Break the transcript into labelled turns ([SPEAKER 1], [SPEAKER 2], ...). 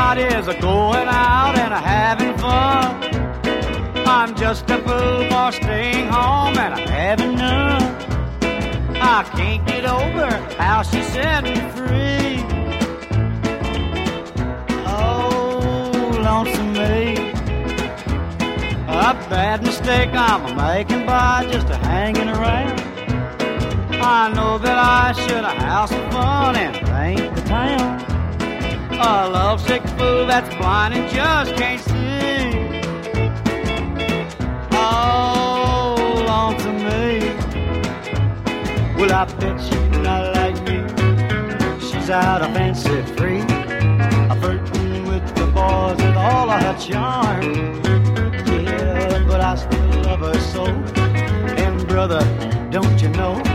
[SPEAKER 1] Everybody's a-going out and a-having fun. I'm just a fool for staying home and I'm having none. I can't get over how she set me free. Oh, lonesome me. A bad mistake I'm making by just a-hanging around. I know that I should have some fun and paint the town. A lovesick fool that's blind and just can't see. Oh, lonesome me. Well, I bet she's not like me. She's out of fancy free, a flirting with the boys with all of her charm. Yeah, but I still love her so. And brother, don't you know,